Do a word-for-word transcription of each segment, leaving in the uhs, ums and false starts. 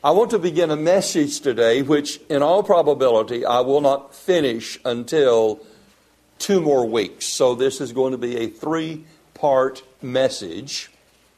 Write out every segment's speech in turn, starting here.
I want to begin a message today which, in all probability, I will not finish until two more weeks. So this is going to be a three-part message.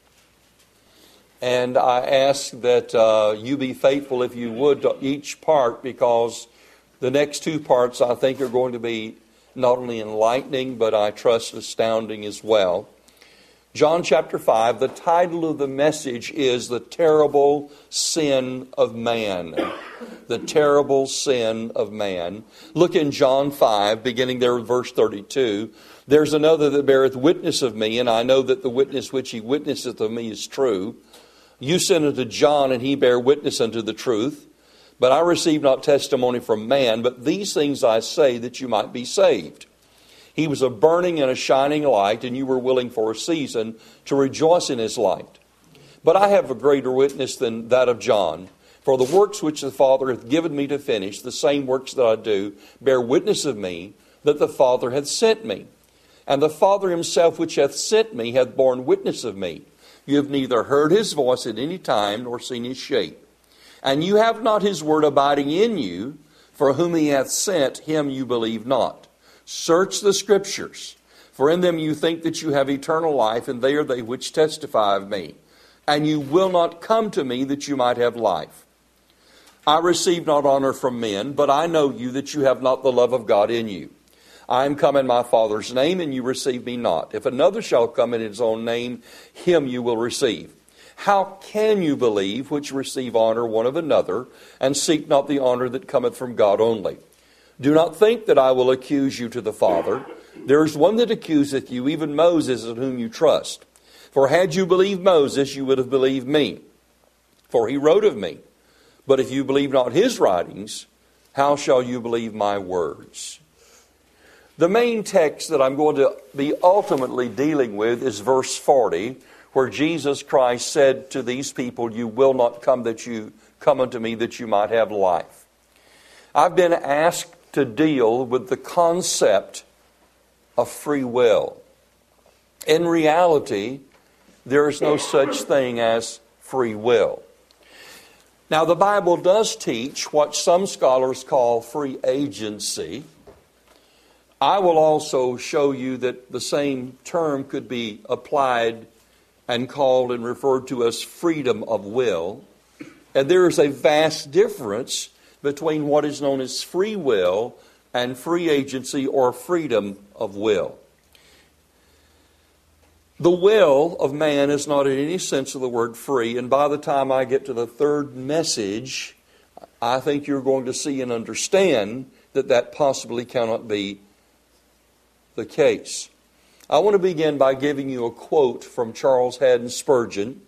And I ask that uh, you be faithful, if you would, to each part, because the next two parts I think are going to be not only enlightening, but I trust astounding as well. John chapter five, the title of the message is The Terrible Sin of Man. The Terrible Sin of Man. Look in John five, beginning there with verse thirty-two. There's another that beareth witness of me, and I know that the witness which he witnesseth of me is true. You sent unto John, and he bare witness unto the truth. But I receive not testimony from man, but these things I say that you might be saved. He was a burning and a shining light, and you were willing for a season to rejoice in his light. But I have a greater witness than that of John. For the works which the Father hath given me to finish, the same works that I do, bear witness of me, that the Father hath sent me. And the Father himself which hath sent me hath borne witness of me. You have neither heard his voice at any time, nor seen his shape. And you have not his word abiding in you, for whom he hath sent, him you believe not. Search the Scriptures, for in them you think that you have eternal life, and they are they which testify of me. And you will not come to me that you might have life. I receive not honor from men, but I know you that you have not the love of God in you. I am come in my Father's name, and you receive me not. If another shall come in his own name, him you will receive. How can you believe which receive honor one of another, and seek not the honor that cometh from God only? Do not think that I will accuse you to the Father. There is one that accuseth you, even Moses, in whom you trust. For had you believed Moses, you would have believed me, for he wrote of me. But if you believe not his writings, how shall you believe my words? The main text that I'm going to be ultimately dealing with is verse forty, where Jesus Christ said to these people, you will not come that you come unto me that you might have life. I've been asked to deal with the concept of free will. In reality, there is no such thing as free will. Now, the Bible does teach what some scholars call free agency. I will also show you that the same term could be applied and called and referred to as freedom of will. And there is a vast difference between what is known as free will and free agency or freedom of will. The will of man is not in any sense of the word free, and by the time I get to the third message, I think you're going to see and understand that that possibly cannot be the case. I want to begin by giving you a quote from Charles Haddon Spurgeon.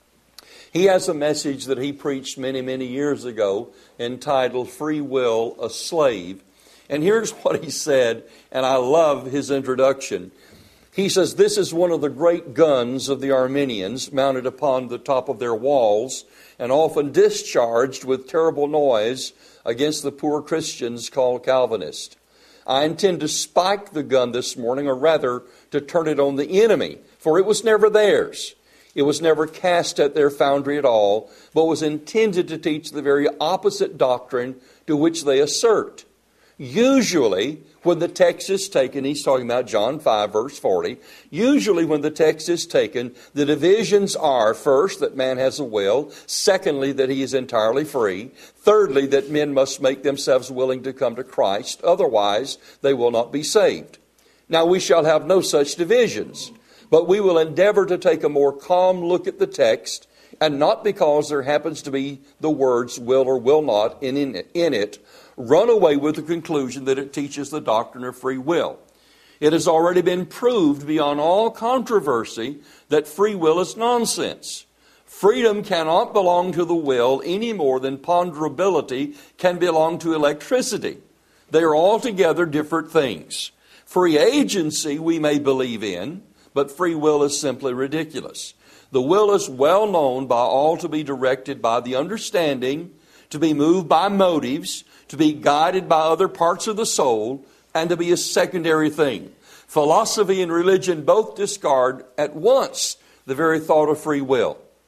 He has a message that he preached many, many years ago entitled Free Will, a Slave. And here's what he said, and I love his introduction. He says, this is one of the great guns of the Arminians, mounted upon the top of their walls, and often discharged with terrible noise against the poor Christians called Calvinists. I intend to spike the gun this morning, or rather to turn it on the enemy, for it was never theirs. It was never cast at their foundry at all, but was intended to teach the very opposite doctrine to which they assert. Usually, when the text is taken, he's talking about John five, verse forty. Usually, when the text is taken, the divisions are, first, that man has a will. Secondly, that he is entirely free. Thirdly, that men must make themselves willing to come to Christ. Otherwise, they will not be saved. Now, we shall have no such divisions, but we will endeavor to take a more calm look at the text, and not because there happens to be the words will or will not in, in, in it, run away with the conclusion that it teaches the doctrine of free will. It has already been proved beyond all controversy that free will is nonsense. Freedom cannot belong to the will any more than ponderability can belong to electricity. They are altogether different things. Free agency we may believe in, but free will is simply ridiculous. The will is well known by all to be directed by the understanding, to be moved by motives, to be guided by other parts of the soul, and to be a secondary thing. Philosophy and religion both discard at once the very thought of free will.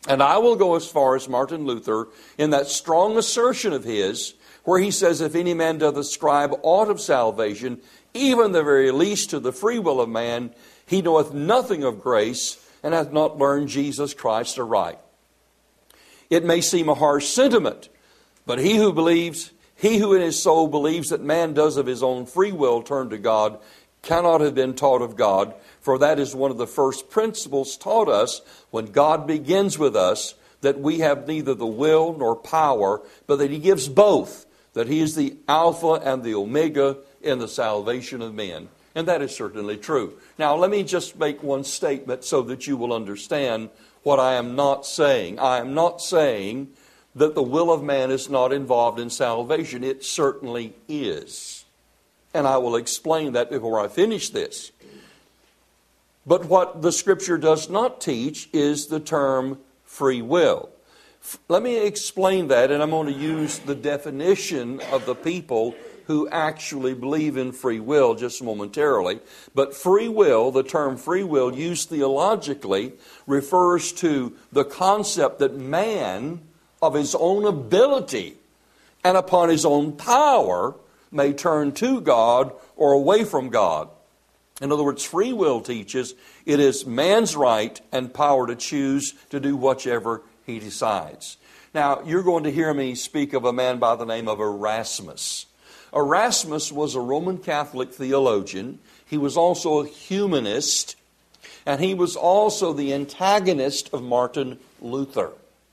And I will go as far as Martin Luther in that strong assertion of his, where he says, if any man doth ascribe aught of salvation, even the very least to the free will of man, he knoweth nothing of grace, and hath not learned Jesus Christ aright. It may seem a harsh sentiment, but he who believes, he who in his soul believes that man does of his own free will turn to God, cannot have been taught of God, for that is one of the first principles taught us when God begins with us, that we have neither the will nor power, but that He gives both, that He is the Alpha and the Omega in the salvation of men. And that is certainly true. Now, let me just make one statement so that you will understand what I am not saying. I am not saying that the will of man is not involved in salvation. It certainly is. And I will explain that before I finish this. But what the Scripture does not teach is the term free will. Let me explain that, and I'm going to use the definition of the people who actually believe in free will just momentarily. But free will, the term free will used theologically, refers to the concept that man, of his own ability and upon his own power, may turn to God or away from God. In other words, free will teaches it is man's right and power to choose to do whichever he decides. Now, you're going to hear me speak of a man by the name of Erasmus. Erasmus was a Roman Catholic theologian. He was also a humanist, and he was also the antagonist of Martin Luther.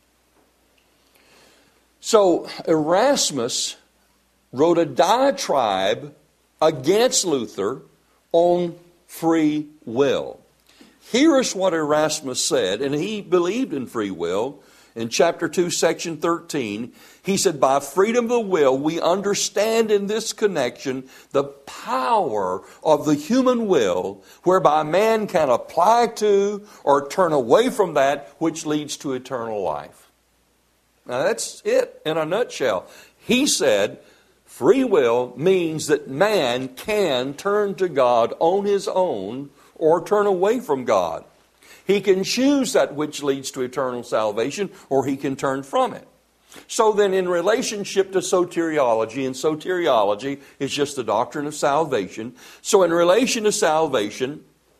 So Erasmus wrote a diatribe against Luther on free will. Here is what Erasmus said, and he believed in free will. In chapter two, section thirteen, he said, by freedom of the will, we understand in this connection the power of the human will, whereby man can apply to or turn away from that which leads to eternal life. Now that's it in a nutshell. He said, free will means that man can turn to God on his own or turn away from God. He can choose that which leads to eternal salvation, or he can turn from it. So then in relationship to soteriology, and soteriology is just the doctrine of salvation. So in relation to salvation,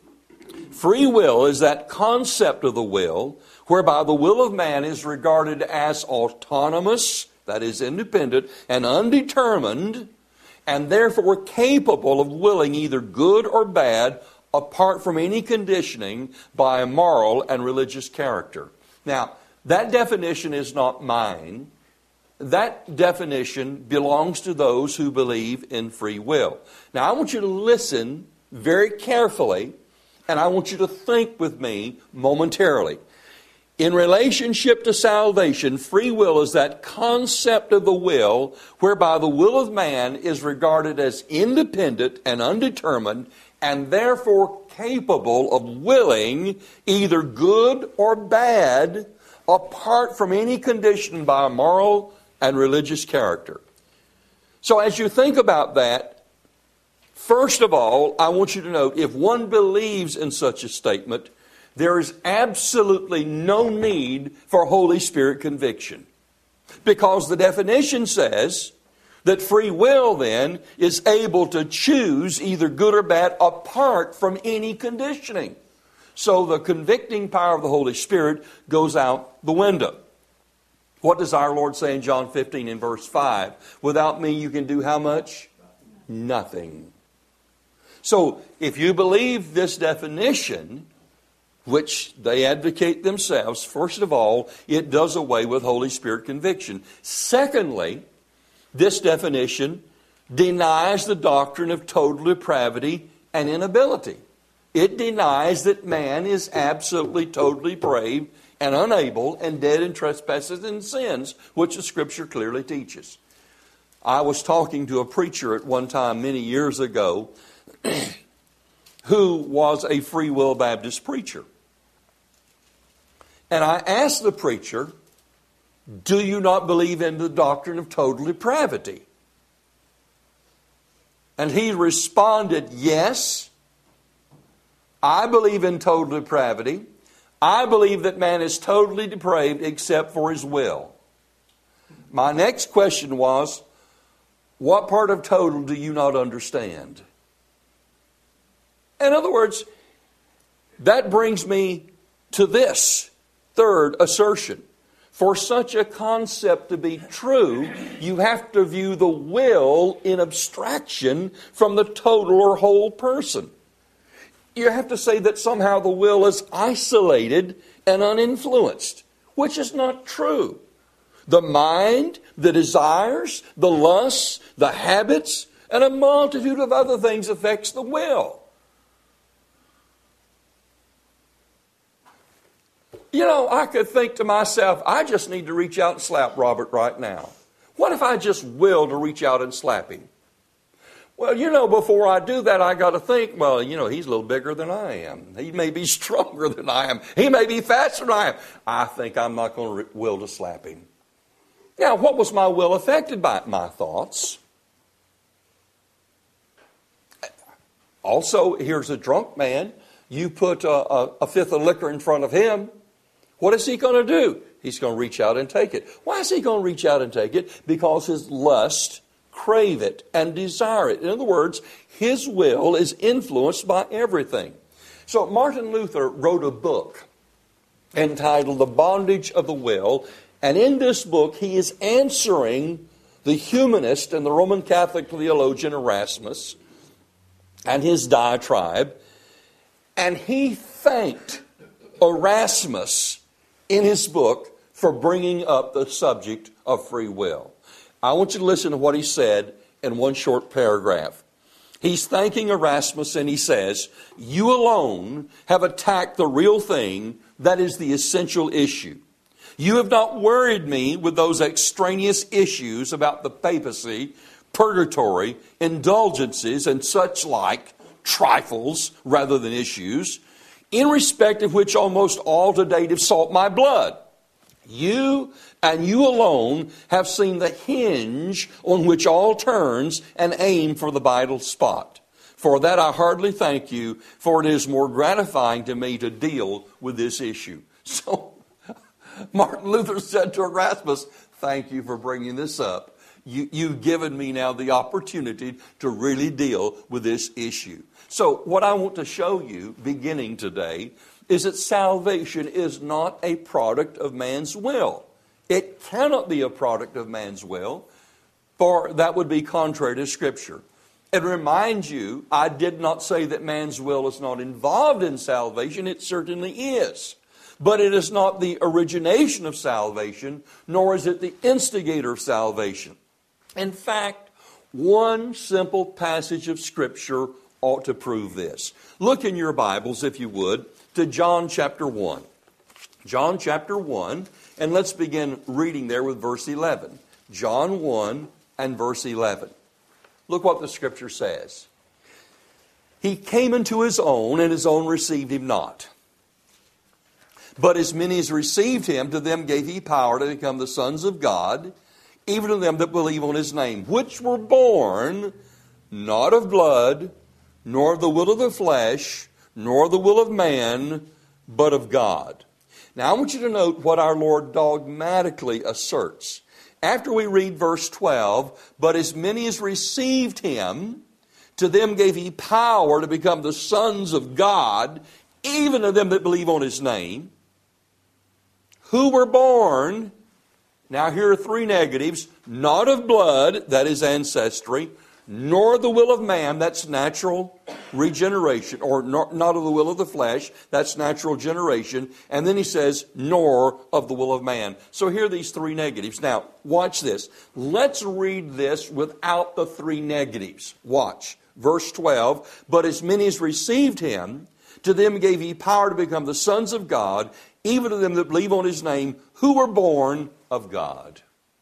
free will is that concept of the will, whereby the will of man is regarded as autonomous, that is independent, and undetermined, and therefore capable of willing either good or bad, apart from any conditioning by a moral and religious character. Now, that definition is not mine. That definition belongs to those who believe in free will. Now, I want you to listen very carefully, and I want you to think with me momentarily. In relationship to salvation, free will is that concept of the will whereby the will of man is regarded as independent and undetermined, and therefore capable of willing either good or bad apart from any condition by a moral and religious character. So as you think about that, first of all, I want you to note, if one believes in such a statement, there is absolutely no need for Holy Spirit conviction. Because the definition says that free will then is able to choose either good or bad apart from any conditioning. So the convicting power of the Holy Spirit goes out the window. What does our Lord say in John fifteen in verse five? Without me you can do how much? Nothing. So if you believe this definition, which they advocate themselves, first of all, it does away with Holy Spirit conviction. Secondly, this definition denies the doctrine of total depravity and inability. It denies that man is absolutely, totally depraved and unable and dead in trespasses and sins, which the Scripture clearly teaches. I was talking to a preacher at one time many years ago who was a Free Will Baptist preacher. And I asked the preacher, do you not believe in the doctrine of total depravity? And he responded, yes, I believe in total depravity. I believe that man is totally depraved except for his will. My next question was, what part of total do you not understand? In other words, that brings me to this third assertion. For such a concept to be true, you have to view the will in abstraction from the total or whole person. You have to say that somehow the will is isolated and uninfluenced, which is not true. The mind, the desires, the lusts, the habits, and a multitude of other things affects the will. You know, I could think to myself, I just need to reach out and slap Robert right now. What if I just will to reach out and slap him? Well, you know, before I do that, I got to think, well, you know, he's a little bigger than I am. He may be stronger than I am. He may be faster than I am. I think I'm not going to will to slap him. Now, what was my will affected by? My thoughts. Also, here's a drunk man. You put a, a, a fifth of liquor in front of him. What is he going to do? He's going to reach out and take it. Why is he going to reach out and take it? Because his lust crave it and desire it. In other words, his will is influenced by everything. So Martin Luther wrote a book entitled The Bondage of the Will. And in this book, he is answering the humanist and the Roman Catholic theologian Erasmus and his diatribe. And he thanked Erasmus in his book for bringing up the subject of free will. I want you to listen to what he said in one short paragraph. He's thanking Erasmus and he says, "You alone have attacked the real thing that is the essential issue. You have not worried me with those extraneous issues about the papacy, purgatory, indulgences, and such like trifles rather than issues, in respect of which almost all to date have sought my blood. You and you alone have seen the hinge on which all turns and aim for the vital spot. For that I hardly thank you, for it is more gratifying to me to deal with this issue." So Martin Luther said to Erasmus, "Thank you for bringing this up. You, you've given me now the opportunity to really deal with this issue." So what I want to show you beginning today is that salvation is not a product of man's will. It cannot be a product of man's will, for that would be contrary to Scripture. And remind you, I did not say that man's will is not involved in salvation. It certainly is. But it is not the origination of salvation, nor is it the instigator of salvation. In fact, one simple passage of Scripture ought to prove this. Look in your Bibles, if you would, to John chapter one. John chapter one, and let's begin reading there with verse eleven. John one and verse eleven. Look what the Scripture says. "He came into his own, and his own received him not. But as many as received him, to them gave he power to become the sons of God, even to them that believe on his name, which were born not of blood, nor of the will of the flesh, nor the will of man, but of God." Now I want you to note what our Lord dogmatically asserts. After we read verse twelve, "But as many as received him, to them gave he power to become the sons of God, even to them that believe on his name, who were born," now here are three negatives, "not of blood," that is ancestry, "nor the will of man," that's natural regeneration, or not, not of the will of the flesh, that's natural generation. And then he says, "nor of the will of man." So here are these three negatives. Now, watch this. Let's read this without the three negatives. Watch. Verse twelve, "But as many as received him, to them gave he power to become the sons of God, even to them that believe on his name, who were born of God."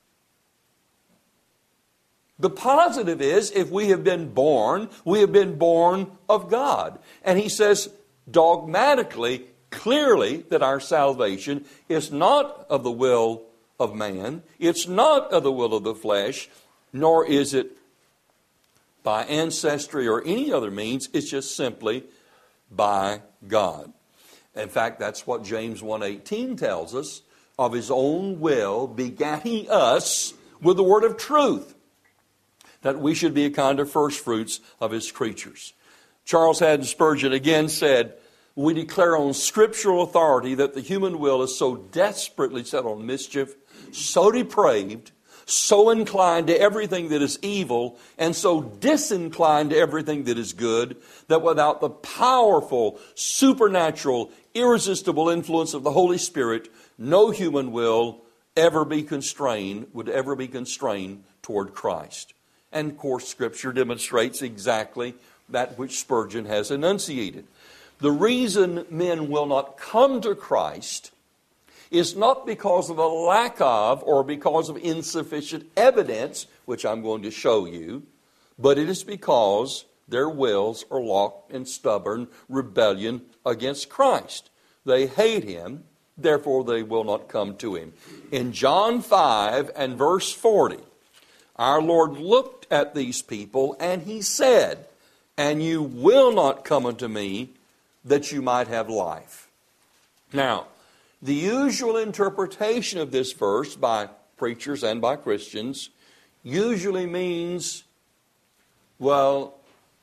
The positive is, if we have been born, we have been born of God. And he says dogmatically, clearly, that our salvation is not of the will of man. It's not of the will of the flesh, nor is it by ancestry or any other means. It's just simply by God. In fact, that's what James one eighteen tells us. Of his own will begat he us with the word of truth, that we should be a kind of first fruits of his creatures. Charles Haddon Spurgeon again said, we declare on scriptural authority that the human will is so desperately set on mischief, so depraved, so inclined to everything that is evil, and so disinclined to everything that is good, that without the powerful, supernatural, irresistible influence of the Holy Spirit, no human will ever be constrained, would ever be constrained toward Christ. And of course, Scripture demonstrates exactly that which Spurgeon has enunciated. The reason men will not come to Christ is not because of a lack of or because of insufficient evidence, which I'm going to show you, but it is because their wills are locked in stubborn rebellion against Christ. They hate him, therefore they will not come to him. In John five and verse forty, our Lord looked at these people and he said, and you will not come unto me that you might have life. Now, the usual interpretation of this verse by preachers and by Christians usually means, well,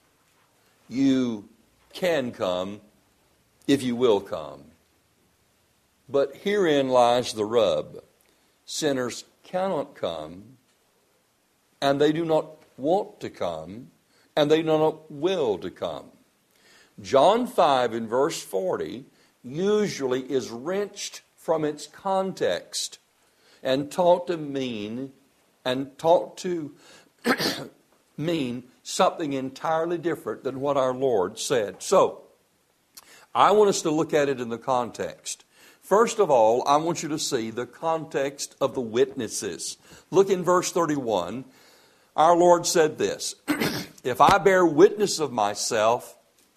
you can come if you will come. But herein lies the rub. Sinners cannot come, and they do not want to come, and they do not will to come. John five in verse forty usually is wrenched from its context and taught to mean and taught to mean something entirely different than what our Lord said. So, I want us to look at it in the context. First of all, I want you to see the context of the witnesses. Look in verse thirty-one. Our Lord said this, if I bear witness of myself,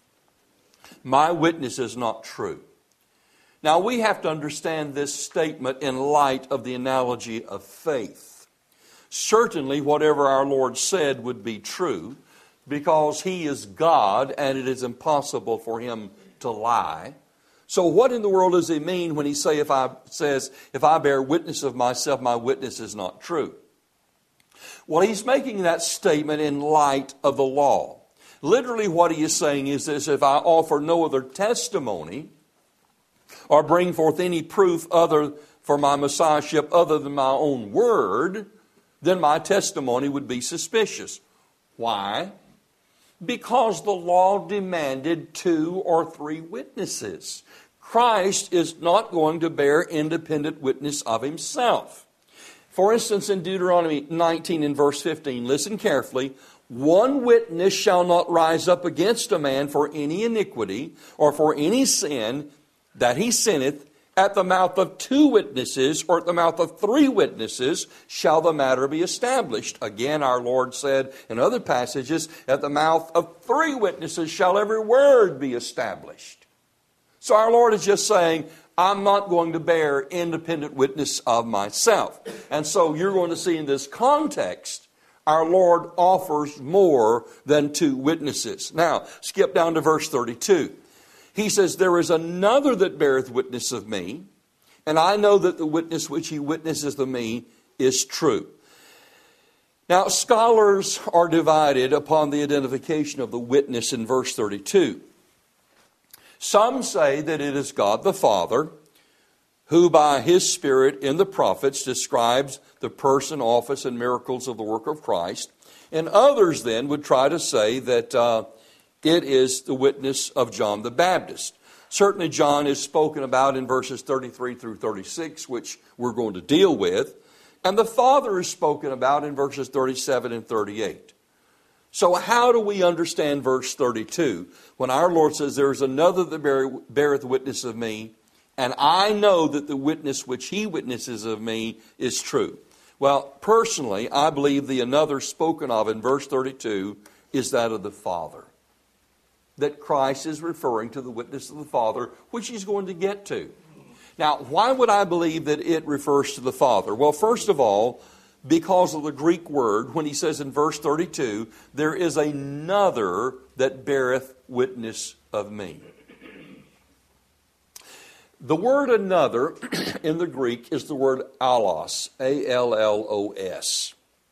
my witness is not true. Now, we have to understand this statement in light of the analogy of faith. Certainly, whatever our Lord said would be true, because he is God and it is impossible for him to lie. So what in the world does he mean when he say, if I, says, if I bear witness of myself, my witness is not true? Well, he's making that statement in light of the law. Literally what he is saying is this, if I offer no other testimony or bring forth any proof other for my Messiahship other than my own word, then my testimony would be suspicious. Why? Because the law demanded two or three witnesses. Christ is not going to bear independent witness of himself. For instance, in Deuteronomy nineteen and verse fifteen, listen carefully. One witness shall not rise up against a man for any iniquity or for any sin that he sinneth. At the mouth of two witnesses or at the mouth of three witnesses shall the matter be established. Again, our Lord said in other passages, at the mouth of three witnesses shall every word be established. So our Lord is just saying, I'm not going to bear independent witness of myself. And so you're going to see in this context, our Lord offers more than two witnesses. Now, skip down to verse thirty-two. He says, there is another that beareth witness of me, and I know that the witness which he witnesses of me is true. Now, scholars are divided upon the identification of the witness in verse thirty-two. Some say that it is God the Father, who by his Spirit in the prophets describes the person, office, and miracles of the work of Christ. And others then would try to say that uh, it is the witness of John the Baptist. Certainly John is spoken about in verses thirty-three through thirty-six, which we're going to deal with. And the Father is spoken about in verses thirty-seven and thirty-eight. So how do we understand verse thirty-two when our Lord says, there is another that beareth witness of me, and I know that the witness which he witnesses of me is true? Well, personally, I believe the another spoken of in verse thirty-two is that of the Father. That Christ is referring to the witness of the Father, which he's going to get to. Now, why would I believe that it refers to the Father? Well, first of all, because of the Greek word, when he says in verse thirty-two, there is another that beareth witness of me. The word another in the Greek is the word allos, A L L O S.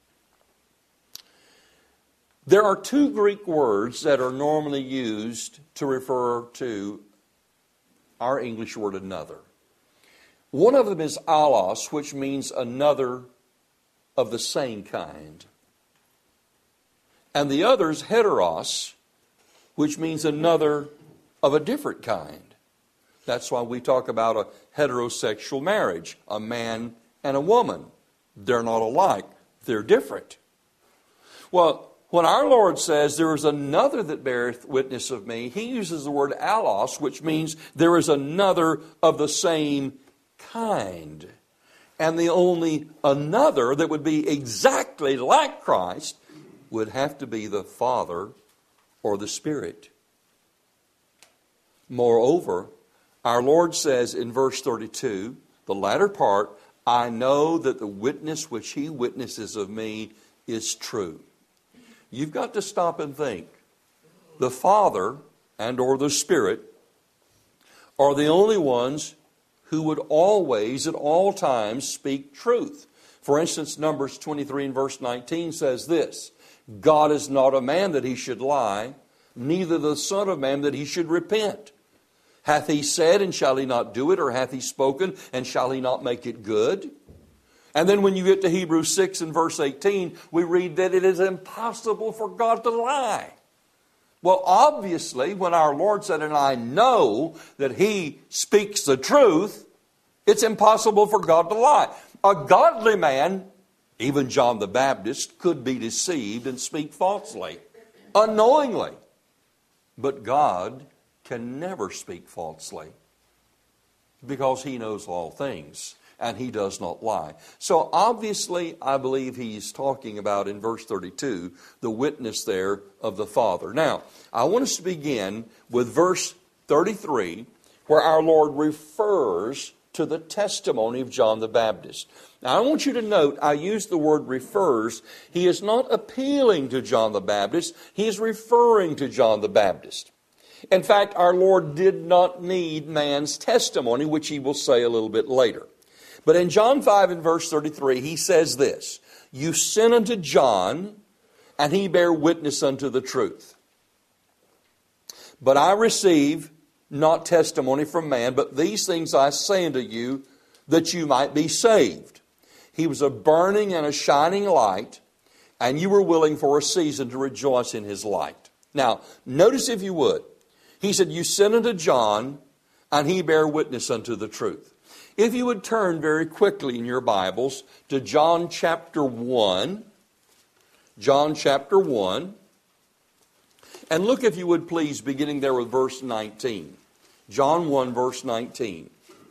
There are two Greek words that are normally used to refer to our English word another. One of them is allos, which means another of the same kind. And the other is heteros, which means another of a different kind. That's why we talk about a heterosexual marriage, a man and a woman. They're not alike, they're different. Well, when our Lord says, there is another that beareth witness of me, He uses the word allos, which means there is another of the same kind. And the only another that would be exactly like Christ would have to be the Father or the Spirit. Moreover, our Lord says in verse thirty-two, the latter part, I know that the witness which He witnesses of me is true. You've got to stop and think. The Father and or the Spirit are the only ones who would always, at all times, speak truth. For instance, Numbers twenty-three and verse nineteen says this, God is not a man that He should lie, neither the Son of Man that He should repent. Hath He said, and shall He not do it? Or hath He spoken, and shall He not make it good? And then when you get to Hebrews six and verse eighteen, we read that it is impossible for God to lie. Well, obviously, when our Lord said, and I know that He speaks the truth, it's impossible for God to lie. A godly man, even John the Baptist, could be deceived and speak falsely, unknowingly. But God can never speak falsely because He knows all things. And He does not lie. So obviously, I believe he's talking about in verse thirty-two, the witness there of the Father. Now, I want us to begin with verse thirty-three, where our Lord refers to the testimony of John the Baptist. Now, I want you to note, I use the word refers. He is not appealing to John the Baptist. He is referring to John the Baptist. In fact, our Lord did not need man's testimony, which He will say a little bit later. But in John five and verse thirty-three, He says this, you sent unto John, and he bare witness unto the truth. But I receive not testimony from man, but these things I say unto you, that you might be saved. He was a burning and a shining light, and you were willing for a season to rejoice in His light. Now, notice if you would, He said, you sent unto John, and he bare witness unto the truth. If you would turn very quickly in your Bibles to John chapter one, John chapter one, and look if you would please, beginning there with verse nineteen. John one verse nineteen.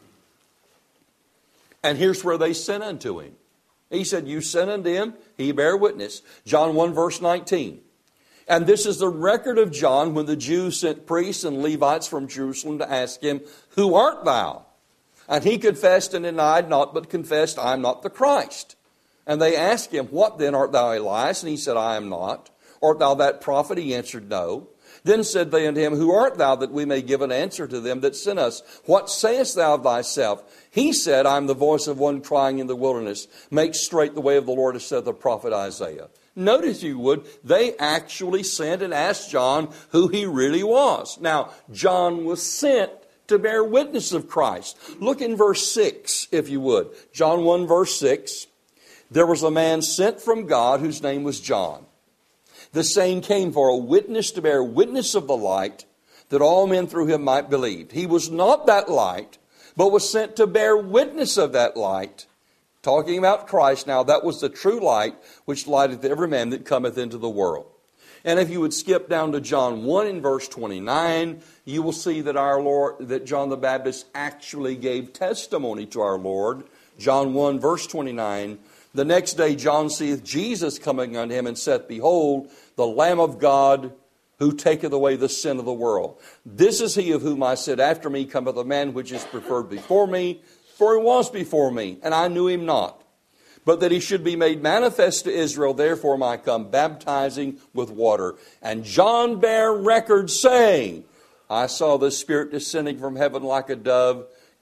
And here's where they sent unto Him. He said, you sent unto Him, He bare witness. John one verse nineteen. And this is the record of John when the Jews sent priests and Levites from Jerusalem to ask Him, who art thou? And He confessed and denied not, but confessed, I am not the Christ. And they asked Him, what then, art thou Elias? And He said, I am not. Art thou that prophet? He answered, no. Then said they unto Him, who art thou, that we may give an answer to them that sent us? What sayest thou of thyself? He said, I am the voice of one crying in the wilderness, make straight the way of the Lord, as said the prophet Isaiah. Notice you would, they actually sent and asked John who he really was. Now, John was sent to bear witness of Christ. Look in verse six, if you would. John one, verse six. There was a man sent from God whose name was John. The same came for a witness to bear witness of the light, that all men through him might believe. He was not that light, but was sent to bear witness of that light. Talking about Christ now, that was the true light which lighteth every man that cometh into the world. And if you would skip down to John one in verse twenty-nine, you will see that our Lord, that John the Baptist actually gave testimony to our Lord. John one verse twenty-nine, the next day John seeth Jesus coming unto him, and saith, behold, the Lamb of God, who taketh away the sin of the world. This is he of whom I said, after me cometh a man which is preferred before me, for he was before me, and I knew him not. But that he should be made manifest to Israel, therefore am I come baptizing with water. And John bare record, saying, I saw the Spirit descending from heaven like a dove,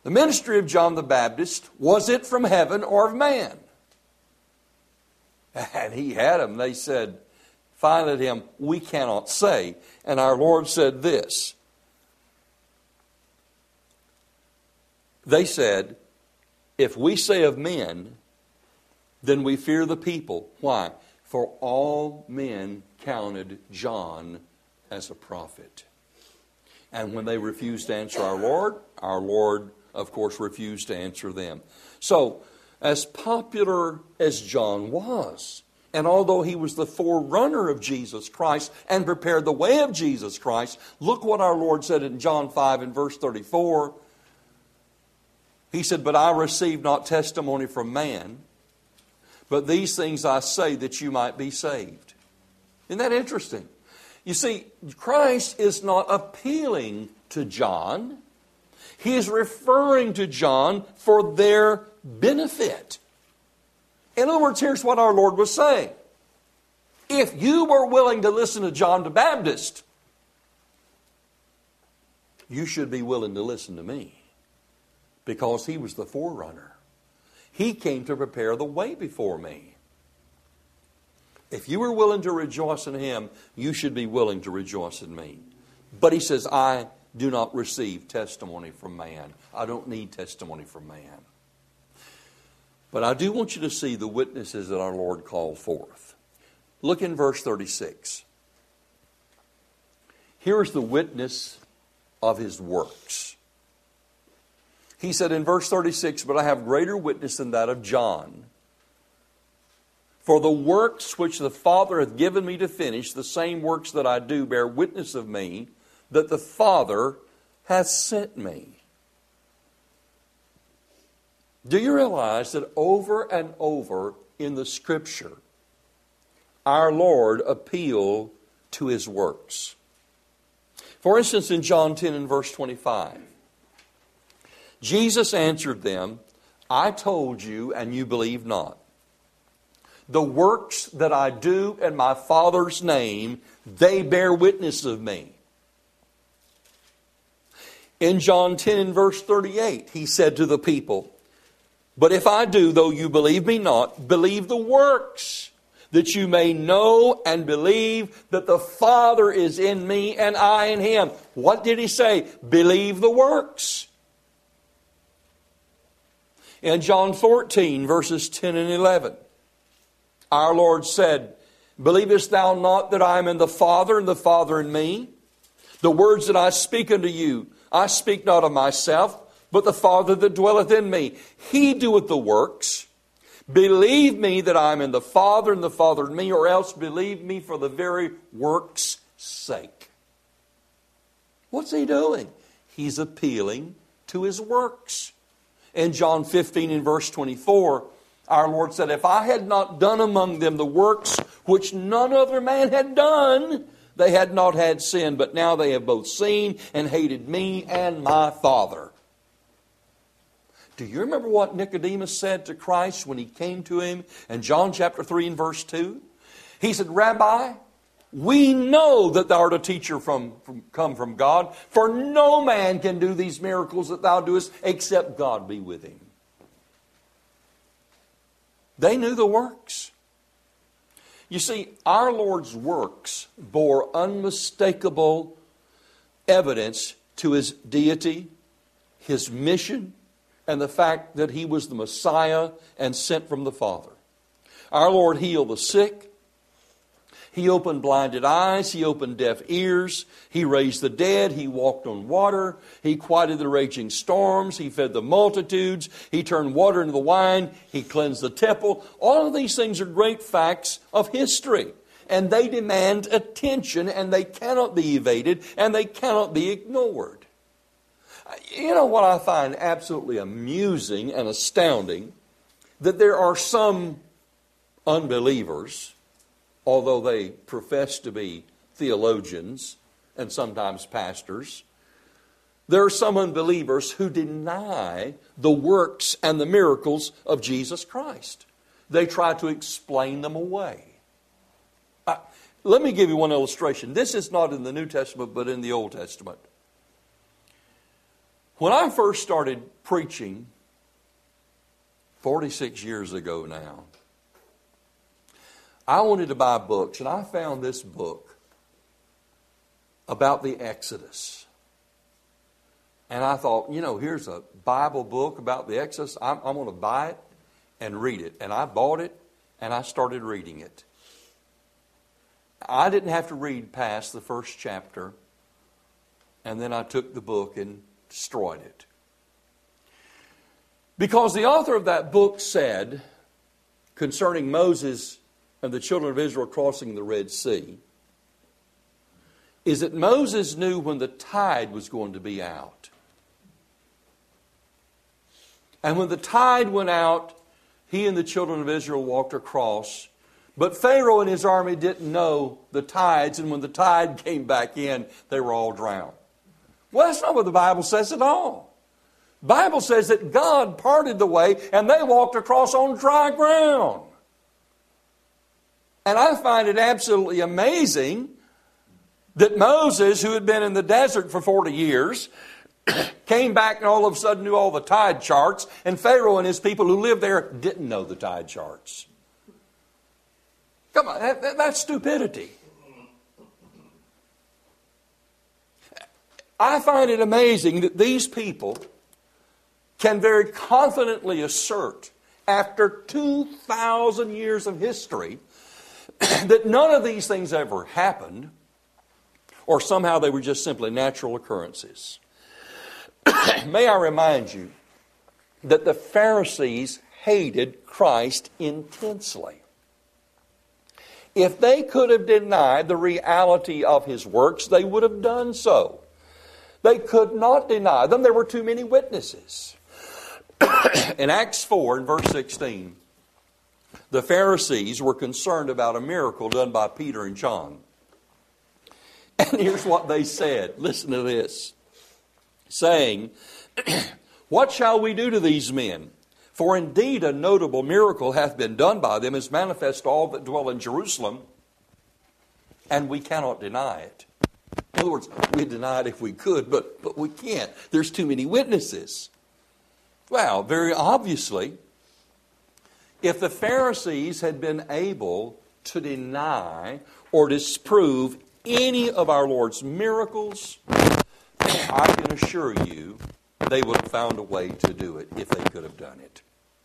The ministry of John the Baptist, was it from heaven or of man? And he had them. They said, finally to him, we cannot say. And our Lord said this. They said, if we say of men, then we fear the people. Why? For all men counted John as a prophet. And when they refused to answer our Lord, our Lord, of course, refused to answer them. So, as popular as John was, and although he was the forerunner of Jesus Christ and prepared the way of Jesus Christ, look what our Lord said in John five and verse thirty-four. He said, but I received not testimony from man, but these things I say that you might be saved. Isn't that interesting? You see, Christ is not appealing to John. He is referring to John for their benefit. In other words, here's what our Lord was saying. If you were willing to listen to John the Baptist, you should be willing to listen to me. Because he was the forerunner. He came to prepare the way before me. If you were willing to rejoice in him, you should be willing to rejoice in me. But he says, I do not receive testimony from man. I don't need testimony from man. But I do want you to see the witnesses that our Lord called forth. Look in verse thirty-six. Here is the witness of his works. He said in verse thirty-six, but I have greater witness than that of John. For the works which the Father hath given me to finish, the same works that I do bear witness of me, that the Father hath sent me. Do you realize that over and over in the Scripture, our Lord appealed to his works? For instance, in John ten and verse twenty-five, Jesus answered them, I told you, and you believe not. The works that I do in my Father's name, they bear witness of me. In John ten and verse thirty-eight, he said to the people, but if I do, though you believe me not, believe the works, that you may know and believe that the Father is in me and I in him. What did he say? Believe the works. In John fourteen, verses ten and eleven, our Lord said, believest thou not that I am in the Father, and the Father in me? The words that I speak unto you, I speak not of myself, but the Father that dwelleth in me. He doeth the works. Believe me that I am in the Father, and the Father in me, or else believe me for the very works' sake. What's he doing? He's appealing to his works. In John fifteen and verse twenty-four, our Lord said, if I had not done among them the works which none other man had done, they had not had sin. But now they have both seen and hated me and my Father. Do you remember what Nicodemus said to Christ when he came to him in John chapter three and verse two? He said, Rabbi, we know that thou art a teacher from, from come from God, for no man can do these miracles that thou doest except God be with him. They knew the works. You see, our Lord's works bore unmistakable evidence to his deity, his mission, and the fact that he was the Messiah and sent from the Father. Our Lord healed the sick. He opened blinded eyes. He opened deaf ears. He raised the dead. He walked on water. He quieted the raging storms. He fed the multitudes. He turned water into the wine. He cleansed the temple. All of these things are great facts of history. And they demand attention, and they cannot be evaded, and they cannot be ignored. You know what I find absolutely amusing and astounding? That there are some unbelievers, although they profess to be theologians and sometimes pastors, there are some unbelievers who deny the works and the miracles of Jesus Christ. They try to explain them away. Uh, let me give you one illustration. This is not in the New Testament, but in the Old Testament. When I first started preaching, forty-six years ago now, I wanted to buy books, and I found this book about the Exodus. And I thought, you know, here's a Bible book about the Exodus. I'm, I'm going to buy it and read it. And I bought it, and I started reading it. I didn't have to read past the first chapter, and then I took the book and destroyed it. Because the author of that book said, concerning Moses and the children of Israel crossing the Red Sea, is that Moses knew when the tide was going to be out. And when the tide went out, he and the children of Israel walked across. But Pharaoh and his army didn't know the tides, and when the tide came back in, they were all drowned. Well, that's not what the Bible says at all. The Bible says that God parted the way, and they walked across on dry ground. And I find it absolutely amazing that Moses, who had been in the desert for forty years, came back and all of a sudden knew all the tide charts, and Pharaoh and his people who lived there didn't know the tide charts. Come on, that, that, that's stupidity. I find it amazing that these people can very confidently assert, after two thousand years of history, that none of these things ever happened, or somehow they were just simply natural occurrences. May I remind you that the Pharisees hated Christ intensely. If they could have denied the reality of His works, they would have done so. They could not deny them. There were too many witnesses. In Acts four, in verse sixteen, the Pharisees were concerned about a miracle done by Peter and John. And here's what they said. Listen to this. Saying, "What shall we do to these men? For indeed a notable miracle hath been done by them, is manifest to all that dwell in Jerusalem, and we cannot deny it." In other words, we'd deny it if we could, but, but we can't. There's too many witnesses. Well, very obviously, if the Pharisees had been able to deny or disprove any of our Lord's miracles, I can assure you they would have found a way to do it if they could have done it.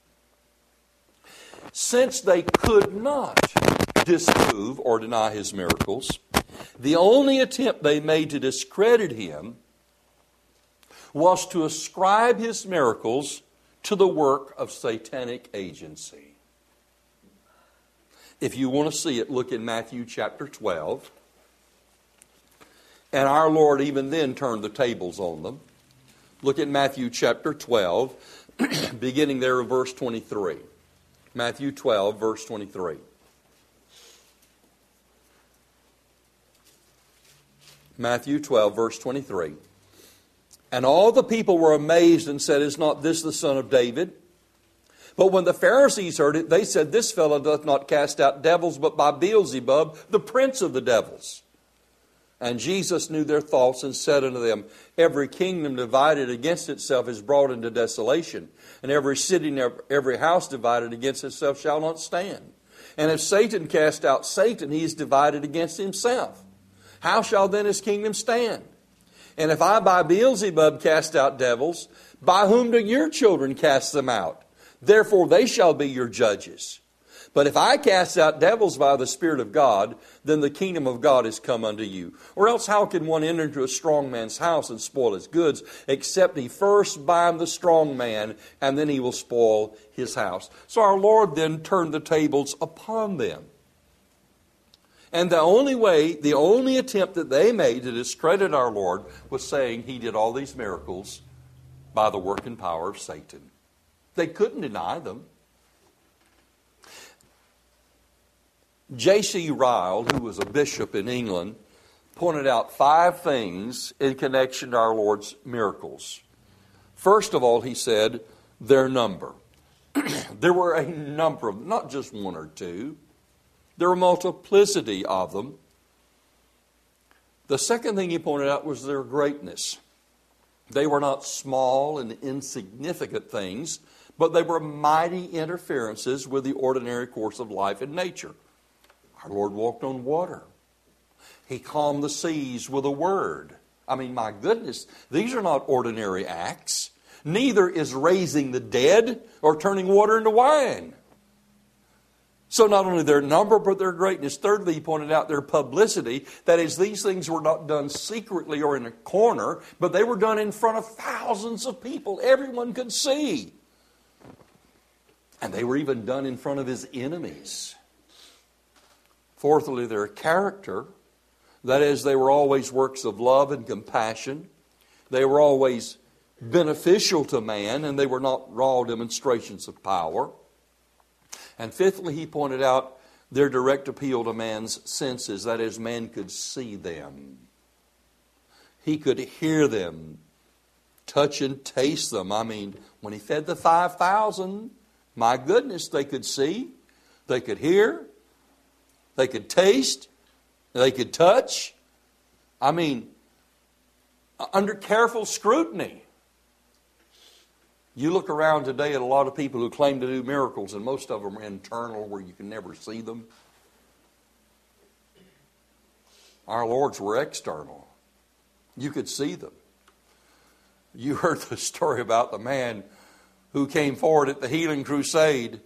Since they could not disprove or deny His miracles, the only attempt they made to discredit Him was to ascribe His miracles to the work of satanic agency. If you want to see it, look in Matthew chapter twelve. And our Lord even then turned the tables on them. Look at Matthew chapter twelve, beginning there in verse twenty-three. Matthew twelve, verse twenty-three. Matthew twelve, verse twenty-three. "And all the people were amazed and said, Is not this the son of David? But when the Pharisees heard it, they said, This fellow doth not cast out devils, but by Beelzebub, the prince of the devils. And Jesus knew their thoughts and said unto them, Every kingdom divided against itself is brought into desolation, and every city and every house divided against itself shall not stand. And if Satan cast out Satan, he is divided against himself. How shall then his kingdom stand? And if I by Beelzebub cast out devils, by whom do your children cast them out? Therefore they shall be your judges. But if I cast out devils by the Spirit of God, then the kingdom of God is come unto you. Or else how can one enter into a strong man's house and spoil his goods, except he first bind the strong man, and then he will spoil his house?" So our Lord then turned the tables upon them. And the only way, the only attempt that they made to discredit our Lord was saying He did all these miracles by the work and power of Satan. They couldn't deny them. J C Ryle, who was a bishop in England, pointed out five things in connection to our Lord's miracles. First of all, he said, their number. There were a number of them, not just one or two. There were a multiplicity of them. The second thing he pointed out was their greatness. They were not small and insignificant things, but they were mighty interferences with the ordinary course of life and nature. Our Lord walked on water. He calmed the seas with a word. I mean, my goodness, these are not ordinary acts. Neither is raising the dead or turning water into wine. So not only their number, but their greatness. Thirdly, he pointed out their publicity. That is, these things were not done secretly or in a corner, but they were done in front of thousands of people. Everyone could see. And they were even done in front of his enemies. Fourthly, their character. That is, they were always works of love and compassion. They were always beneficial to man, and they were not raw demonstrations of power. And fifthly, he pointed out their direct appeal to man's senses. That is, man could see them. He could hear them, touch and taste them. I mean, when he fed the five thousand, my goodness, they could see, they could hear, they could taste, they could touch. I mean, under careful scrutiny. You look around today at a lot of people who claim to do miracles, and most of them are internal where you can never see them. Our Lord's were external. You could see them. You heard the story about the man who came forward at the healing crusade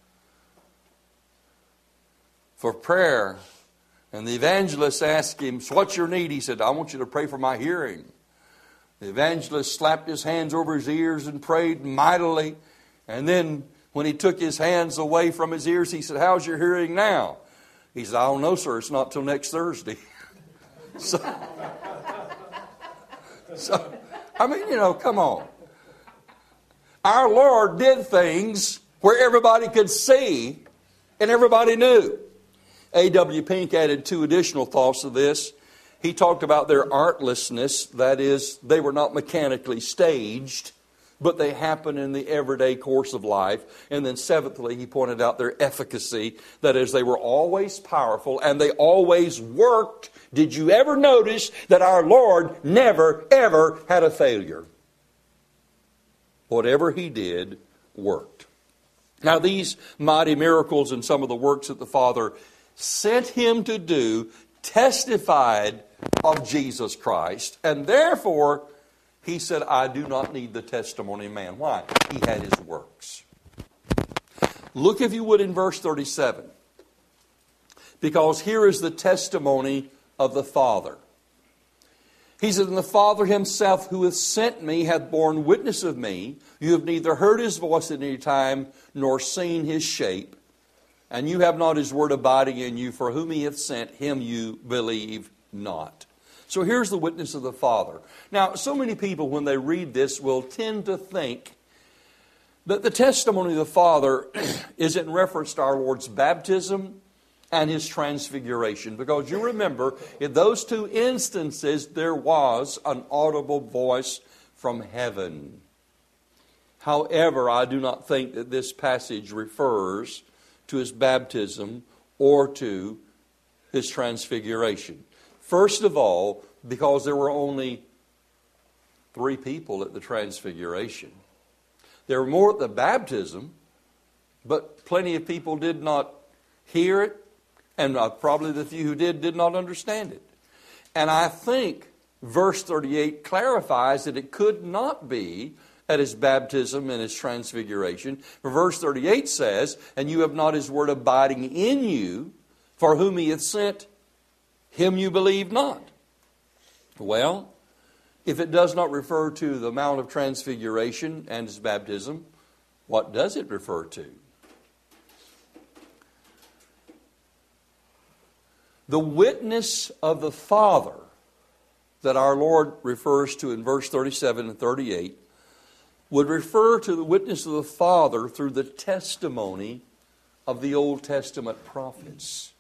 for prayer. And the evangelist asked him, "So what's your need?" He said, "I want you to pray for my hearing." The evangelist slapped his hands over his ears and prayed mightily. And then when he took his hands away from his ears, he said, "How's your hearing now?" He said, "I don't know, sir. It's not till next Thursday." so, so, I mean, you know, come on. Our Lord did things where everybody could see and everybody knew. A W Pink added two additional thoughts to this. He talked about their artlessness, that is, they were not mechanically staged, but they happen in the everyday course of life. And then seventhly, he pointed out their efficacy, that is, they were always powerful and they always worked. Did you ever notice that our Lord never, ever had a failure? Whatever he did worked. Now, these mighty miracles and some of the works that the Father sent him to do testified of Jesus Christ, and therefore he said, "I do not need the testimony of man." Why? He had his works. Look, if you would, in verse thirty-seven, because here is the testimony of the Father. He said, "And the Father himself who hath sent me hath borne witness of me. You have neither heard his voice at any time nor seen his shape. And you have not his word abiding in you, for whom he hath sent, him you believe not." So here's the witness of the Father. Now, so many people, when they read this, will tend to think that the testimony of the Father is in reference to our Lord's baptism and his transfiguration. Because you remember, in those two instances, there was an audible voice from heaven. However, I do not think that this passage refers to his baptism or to his transfiguration. First of all, because there were only three people at the transfiguration. There were more at the baptism, but plenty of people did not hear it, and probably the few who did, did not understand it. And I think verse thirty-eight clarifies that it could not be at his baptism and his transfiguration. For verse thirty-eight says, "And you have not his word abiding in you, for whom he hath sent, him you believe not." Well, if it does not refer to the Mount of Transfiguration and his baptism, what does it refer to? The witness of the Father that our Lord refers to in verse thirty-seven and thirty-eight would refer to the witness of the Father through the testimony of the Old Testament prophets.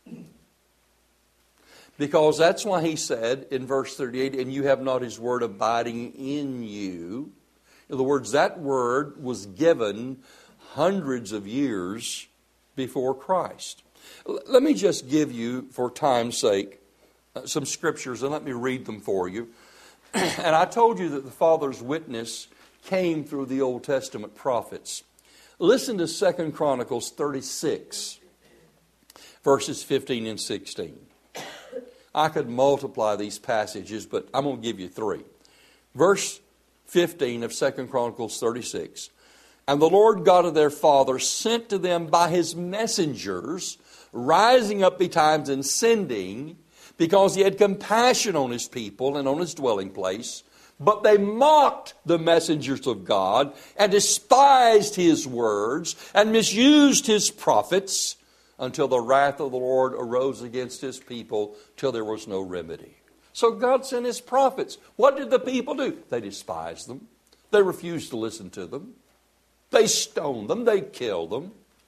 Because that's why he said in verse thirty-eight, "And you have not his word abiding in you." In other words, that word was given hundreds of years before Christ. Let me just give you, for time's sake, some scriptures, and let me read them for you. And I told you that the Father's witness came through the Old Testament prophets. Listen to Second Chronicles thirty-six, verses fifteen and sixteen. I could multiply these passages, but I'm going to give you three. Verse fifteen of Second Chronicles thirty-six. And the Lord God of their father sent to them by his messengers, rising up betimes and sending, because he had compassion on his people and on his dwelling place. But they mocked the messengers of God and despised his words and misused his prophets until the wrath of the Lord arose against his people till there was no remedy. So God sent his prophets. What did the people do? They despised them. They refused to listen to them. They stoned them. They killed them.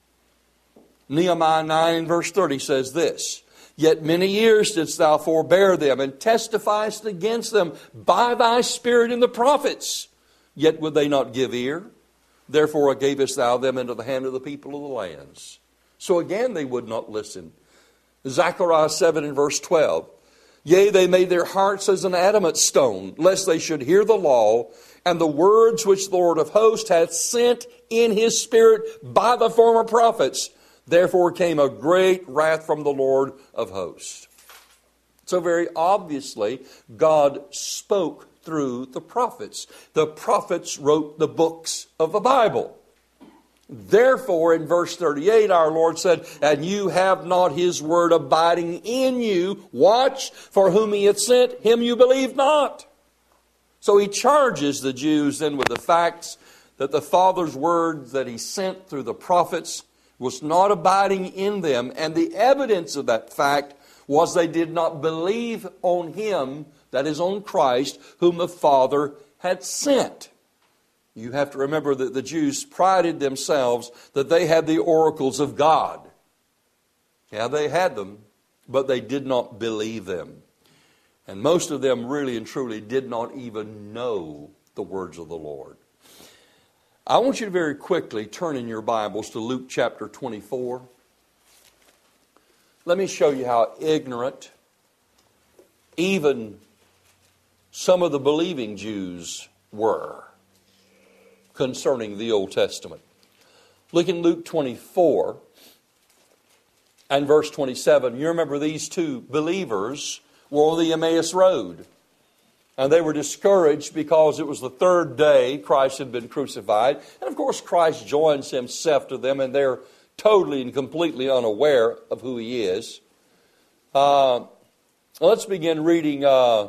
Nehemiah nine verse thirty says this, Yet many years didst thou forbear them, and testifiest against them by thy Spirit in the prophets. Yet would they not give ear. Therefore gavest thou them into the hand of the people of the lands. So again they would not listen. Zechariah seven and verse twelve. Yea, they made their hearts as an adamant stone, lest they should hear the law, and the words which the Lord of hosts hath sent in his Spirit by the former prophets. Therefore came a great wrath from the Lord of hosts. So very obviously, God spoke through the prophets. The prophets wrote the books of the Bible. Therefore, in verse thirty-eight, our Lord said, And you have not his word abiding in you. Watch, for whom he hath sent, him you believe not. So he charges the Jews then with the facts that the Father's word that he sent through the prophets was not abiding in them. And the evidence of that fact was they did not believe on him, that is on Christ, whom the Father had sent. You have to remember that the Jews prided themselves that they had the oracles of God. Yeah, they had them, but they did not believe them. And most of them really and truly did not even know the words of the Lord. I want you to very quickly turn in your Bibles to Luke chapter twenty-four. Let me show you how ignorant even some of the believing Jews were concerning the Old Testament. Look in Luke twenty-four and verse twenty-seven. You remember these two believers were on the Emmaus Road. And they were discouraged because it was the third day Christ had been crucified. And of course Christ joins himself to them, and they're totally and completely unaware of who he is. Uh, let's begin reading uh,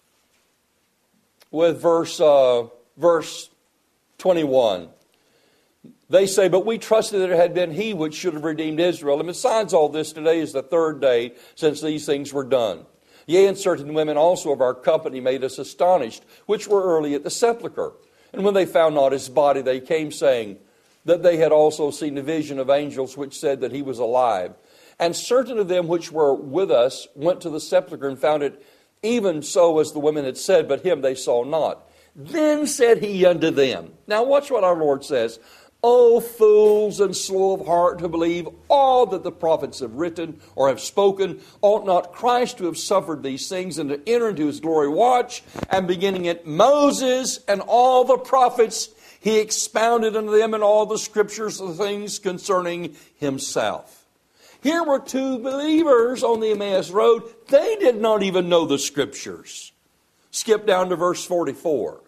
with verse uh, verse twenty-one. They say, But we trusted that it had been he which should have redeemed Israel. And besides all this, today is the third day since these things were done. Yea, and certain women also of our company made us astonished, which were early at the sepulchre. And when they found not his body, they came saying that they had also seen a vision of angels which said that he was alive. And certain of them which were with us went to the sepulchre and found it even so as the women had said, but him they saw not. Then said he unto them. Now watch what our Lord says. O fools and slow of heart to believe all that the prophets have written or have spoken. Ought not Christ to have suffered these things and to enter into his glory? Watch. And beginning at Moses and all the prophets, he expounded unto them in all the scriptures the things concerning himself. Here were two believers on the Emmaus Road. They did not even know the scriptures. Skip down to verse forty-four.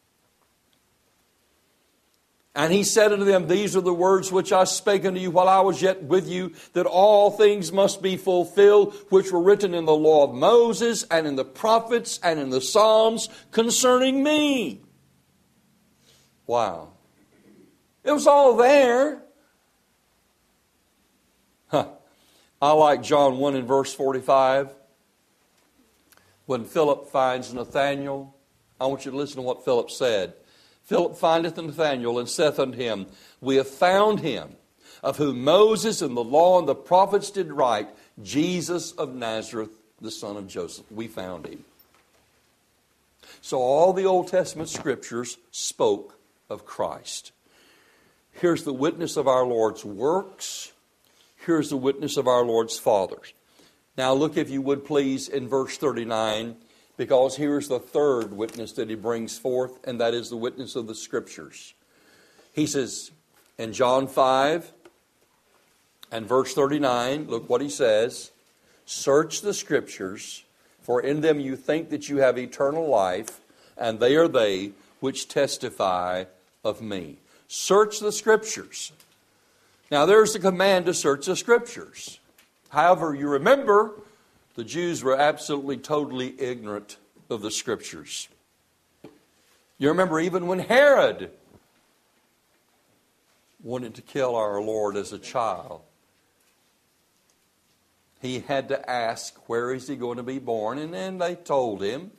And he said unto them, These are the words which I spake unto you while I was yet with you, that all things must be fulfilled, which were written in the law of Moses, and in the prophets, and in the Psalms, concerning me. Wow. It was all there. Huh. I like John one in verse forty-five. When Philip finds Nathanael, I want you to listen to what Philip said. Philip findeth Nathanael and saith unto him, We have found him, of whom Moses and the law and the prophets did write, Jesus of Nazareth, the son of Joseph. We found him. So all the Old Testament scriptures spoke of Christ. Here's the witness of our Lord's works. Here's the witness of our Lord's fathers. Now look, if you would please, in verse thirty-nine, Because here's the third witness that he brings forth, and that is the witness of the Scriptures. He says in John five and verse thirty-nine, look what he says, "Search the Scriptures, for in them you think that you have eternal life, and they are they which testify of me." Search the Scriptures. Now there's the command to search the Scriptures. However, you remember, the Jews were absolutely, totally ignorant of the Scriptures. You remember even when Herod wanted to kill our Lord as a child, he had to ask, where is he going to be born? And then they told him.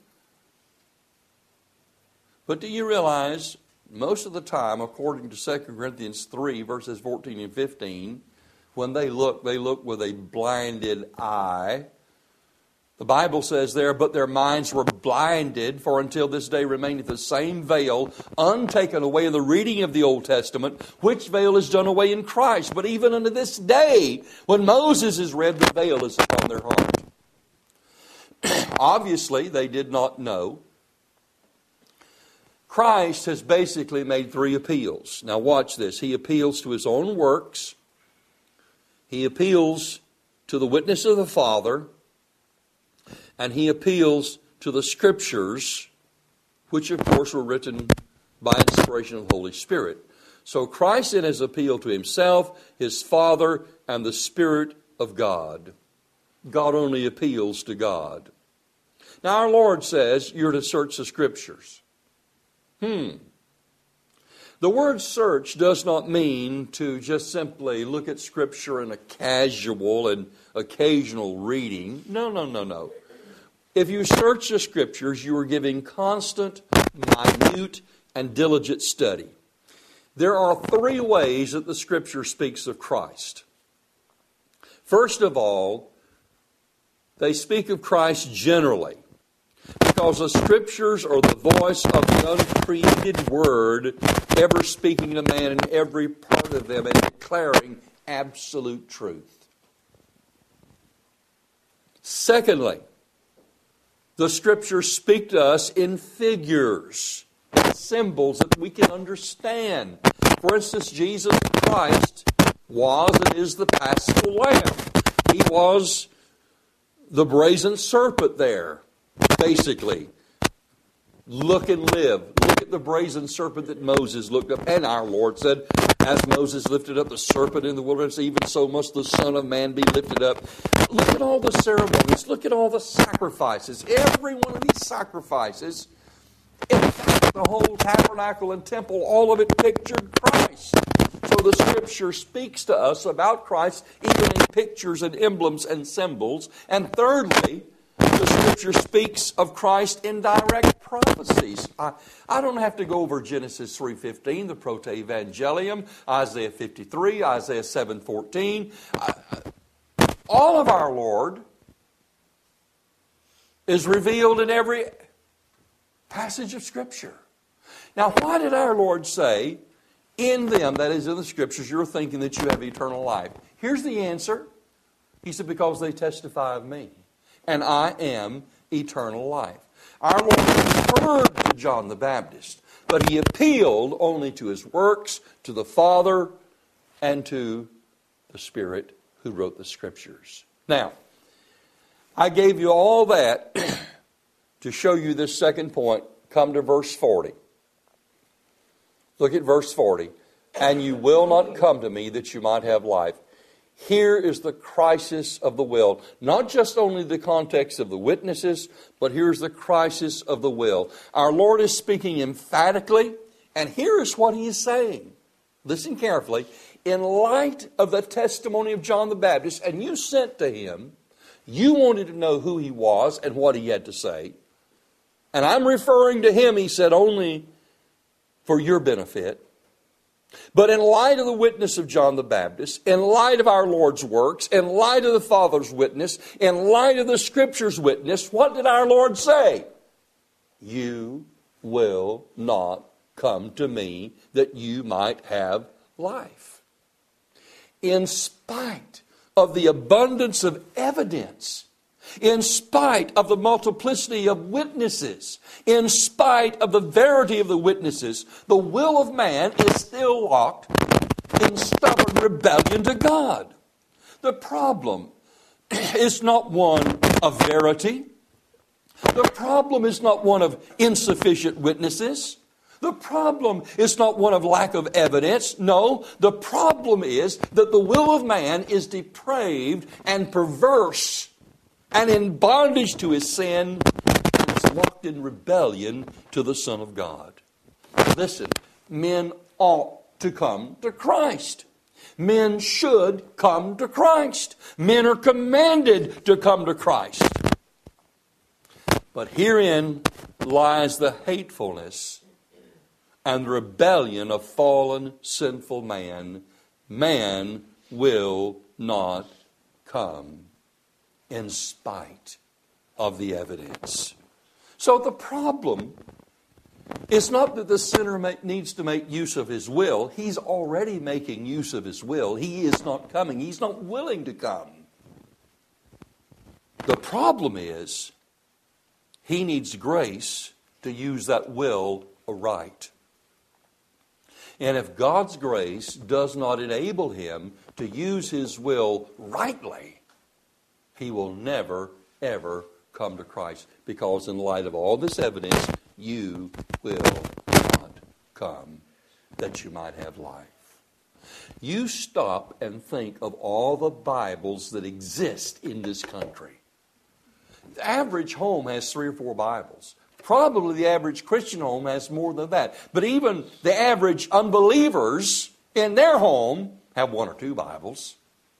But do you realize, most of the time, according to Second Corinthians three, verses fourteen and fifteen, when they look, they look with a blinded eye. The Bible says there, "But their minds were blinded, for until this day remaineth the same veil, untaken away in the reading of the Old Testament, which veil is done away in Christ. But even unto this day, when Moses is read, the veil is upon their heart." Obviously, they did not know. Christ has basically made three appeals. Now watch this. He appeals to His own works. He appeals to the witness of the Father. And He appeals to the Scriptures, which of course were written by inspiration of the Holy Spirit. So Christ in His appeal to Himself, His Father, and the Spirit of God. God only appeals to God. Now our Lord says you're to search the Scriptures. Hmm. The word search does not mean to just simply look at Scripture in a casual and occasional reading. No, no, no, no. If you search the Scriptures, you are giving constant, minute, and diligent study. There are three ways that the Scripture speaks of Christ. First of all, they speak of Christ generally, because the Scriptures are the voice of the uncreated Word, ever speaking to man in every part of them and declaring absolute truth. Secondly, the Scriptures speak to us in figures, symbols that we can understand. For instance, Jesus Christ was and is the Paschal Lamb. He was the brazen serpent there, basically. Look and live. Look at the brazen serpent that Moses looked up. And our Lord said, as Moses lifted up the serpent in the wilderness, even so must the Son of Man be lifted up. Look at all the ceremonies. Look at all the sacrifices. Every one of these sacrifices, in fact, the whole tabernacle and temple, all of it pictured Christ. So the Scripture speaks to us about Christ, even in pictures and emblems and symbols. And thirdly, the Scripture speaks of Christ in direct prophecies. I, I don't have to go over Genesis three fifteen, the Proto-Evangelium, Isaiah fifty-three, Isaiah seven fourteen. I, all of our Lord is revealed in every passage of Scripture. Now, why did our Lord say, in them, that is in the Scriptures, you're thinking that you have eternal life? Here's the answer. He said, because they testify of me. And I am eternal life. Our Lord referred to John the Baptist, but He appealed only to His works, to the Father, and to the Spirit who wrote the Scriptures. Now, I gave you all that to show you this second point. Come to verse forty. Look at verse forty. And you will not come to me that you might have life. Here is the crisis of the will. Not just only the context of the witnesses, but here's the crisis of the will. Our Lord is speaking emphatically, and here is what He is saying. Listen carefully. In light of the testimony of John the Baptist, and you sent to him, you wanted to know who he was and what he had to say. And I'm referring to him, he said, only for your benefit. But in light of the witness of John the Baptist, in light of our Lord's works, in light of the Father's witness, in light of the Scripture's witness, what did our Lord say? You will not come to me that you might have life. In spite of the abundance of evidence In spite of the multiplicity of witnesses, in spite of the verity of the witnesses, the will of man is still locked in stubborn rebellion to God. The problem is not one of verity. The problem is not one of insufficient witnesses. The problem is not one of lack of evidence. No, the problem is that the will of man is depraved and perverse and in bondage to his sin and is locked in rebellion to the Son of God. Listen, men ought to come to Christ. Men should come to Christ. Men are commanded to come to Christ. But herein lies the hatefulness and rebellion of fallen, sinful man. Man will not come in spite of the evidence. So the problem is not that the sinner needs to make use of his will. He's already making use of his will. He is not coming. He's not willing to come. The problem is he needs grace to use that will aright. And if God's grace does not enable him to use his will rightly, he will never, ever come to Christ. Because in light of all this evidence, you will not come that you might have life. You stop and think of all the Bibles that exist in this country. The average home has three or four Bibles. Probably the average Christian home has more than that. But even the average unbelievers in their home have one or two Bibles.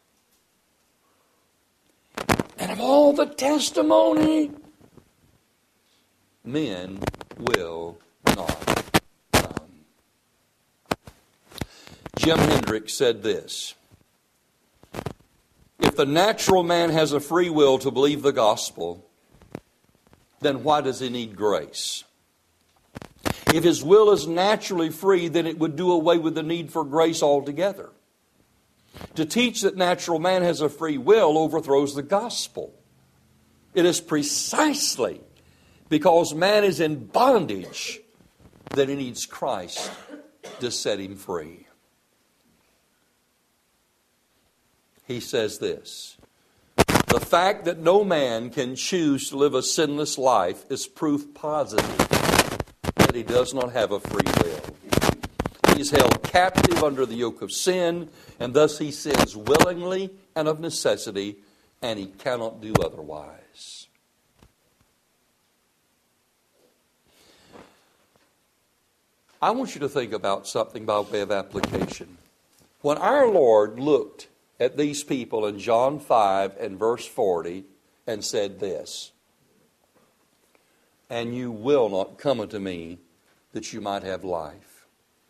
And of all the testimony, men will not come. Jim Hendricks said this: if the natural man has a free will to believe the gospel, then why does he need grace? If his will is naturally free, then it would do away with the need for grace altogether. To teach that natural man has a free will overthrows the gospel. It is precisely because man is in bondage that he needs Christ to set him free. He says this: the fact that no man can choose to live a sinless life is proof positive that he does not have a free will. He is held captive under the yoke of sin, and thus he sins willingly and of necessity, and he cannot do otherwise. I want you to think about something by way of application. When our Lord looked at these people in John five and verse forty and said this, "And you will not come unto me that you might have life."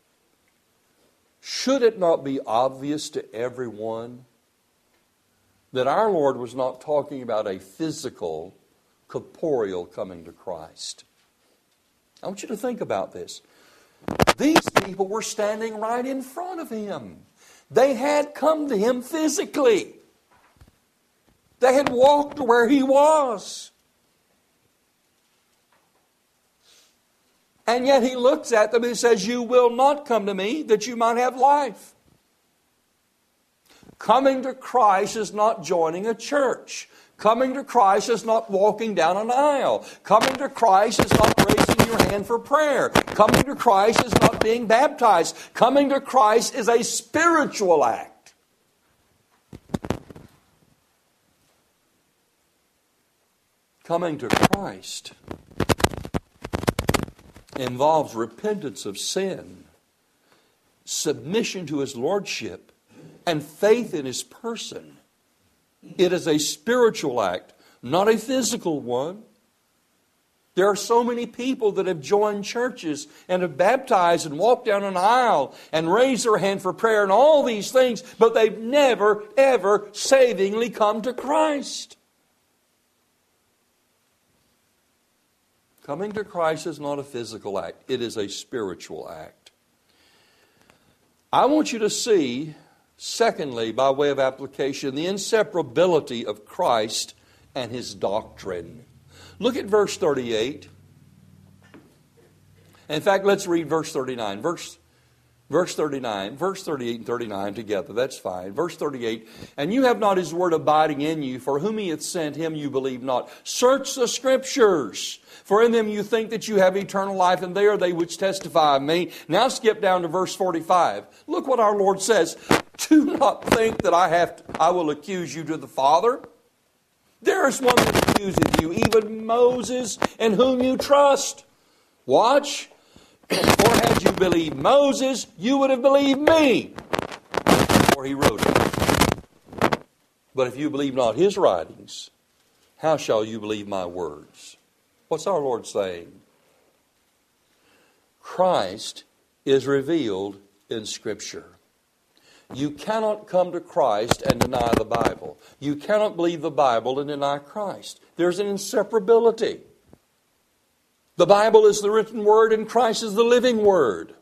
Should it not be obvious to everyone that our Lord was not talking about a physical, corporeal coming to Christ? I want you to think about this. These people were standing right in front of him. They had come to him physically. They had walked to where he was. And yet he looks at them and says, "You will not come to me that you might have life." Coming to Christ is not joining a church. Coming to Christ is not walking down an aisle. Coming to Christ is not raising your hand for prayer. Coming to Christ is not being baptized. Coming to Christ is a spiritual act. Coming to Christ involves repentance of sin, submission to His Lordship, and faith in His person. It is a spiritual act, not a physical one. There are so many people that have joined churches and have baptized and walked down an aisle and raised their hand for prayer and all these things, but they've never, ever savingly come to Christ. Coming to Christ is not a physical act. It is a spiritual act. I want you to see, secondly, by way of application, the inseparability of Christ and his doctrine. Look at verse thirty-eight. In fact, let's read verse thirty-nine. Verse, verse thirty-nine. Verse thirty-eight and thirty-nine together. That's fine. Verse thirty-eight. And you have not his word abiding in you, for whom he hath sent, him you believe not. Search the Scriptures, for in them you think that you have eternal life, and they are they which testify of me. Now skip down to verse forty-five. Look what our Lord says. Do not think that I have to, I will accuse you to the Father. There is one that accuseth you, even Moses, in whom you trust. Watch. For had you believed Moses, you would have believed me, for he wrote it. But if you believe not his writings, how shall you believe my words? What's our Lord saying? Christ is revealed in Scripture. You cannot come to Christ and deny the Bible. You cannot believe the Bible and deny Christ. There's an inseparability. The Bible is the written Word and Christ is the living Word.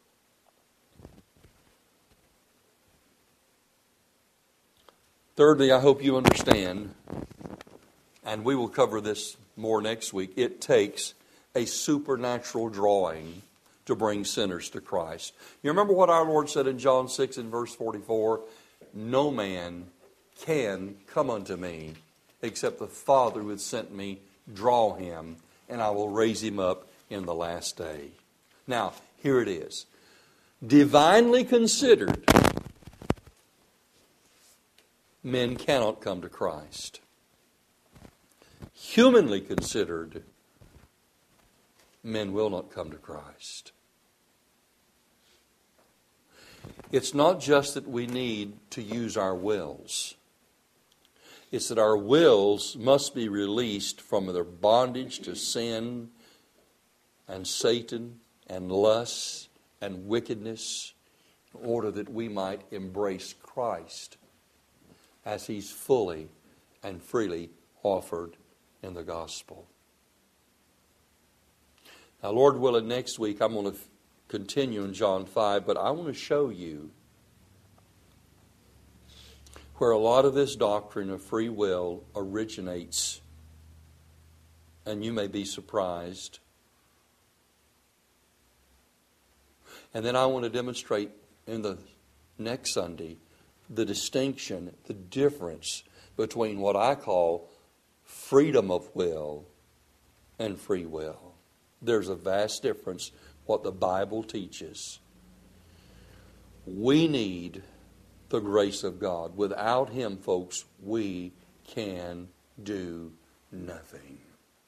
Thirdly, I hope you understand, and we will cover this more next week, it takes a supernatural drawing to bring sinners to Christ. You remember what our Lord said in John six and verse forty-four? No man can come unto me except the Father who hath sent me draw him, and I will raise him up in the last day. Now, here it is. Divinely considered, men cannot come to Christ. Humanly considered, men will not come to Christ. It's not just that we need to use our wills. It's that our wills must be released from their bondage to sin and Satan and lust and wickedness in order that we might embrace Christ as He's fully and freely offered in the gospel. Now, Lord willing, next week I'm going to continue in John five, but I want to show you where a lot of this doctrine of free will originates, and you may be surprised. And then I want to demonstrate in the next Sunday the distinction, the difference between what I call freedom of will and free will. There's a vast difference what the Bible teaches. We need the grace of God. Without Him, folks, we can do nothing.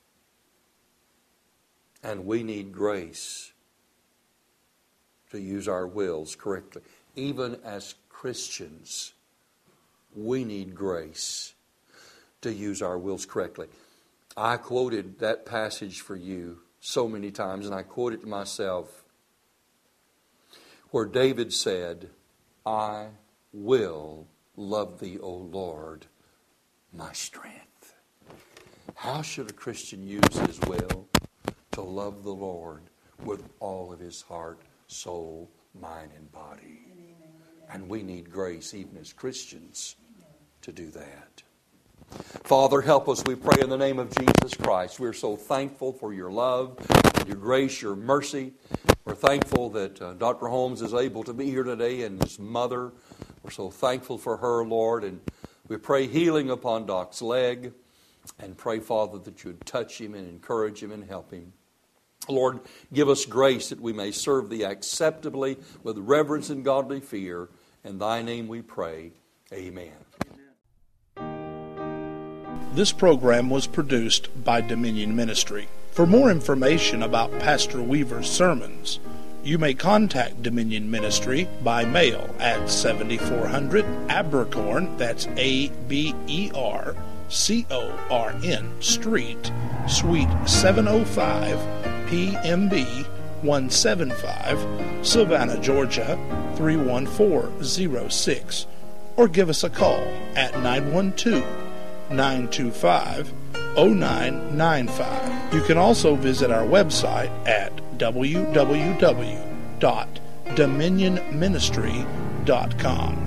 And we need grace to use our wills correctly. Even as Christians, we need grace to use our wills correctly. I quoted that passage for you so many times, and I quote it to myself, where David said, I will love thee, O Lord, my strength. How should a Christian use his will? To love the Lord with all of his heart, soul, mind, and body. And we need grace, even as Christians, to do that. Father, help us, we pray, in the name of Jesus Christ. We're so thankful for your love, your grace, your mercy. We're thankful that uh, Doctor Holmes is able to be here today, and his mother. We're so thankful for her, Lord, and we pray healing upon Doc's leg, and pray, Father, that you would touch him and encourage him and help him. Lord, give us grace that we may serve thee acceptably with reverence and godly fear. In thy name we pray. Amen. This program was produced by Dominion Ministry. For more information about Pastor Weaver's sermons, you may contact Dominion Ministry by mail at seventy-four hundred Abercorn, that's A B E R C O R N Street, Suite seven oh five, P M B one seventy-five, Savannah, Georgia three one four zero six, or give us a call at nine one two, nine two five, zero nine nine five. You can also visit our website at w w w dot dominion ministry dot com.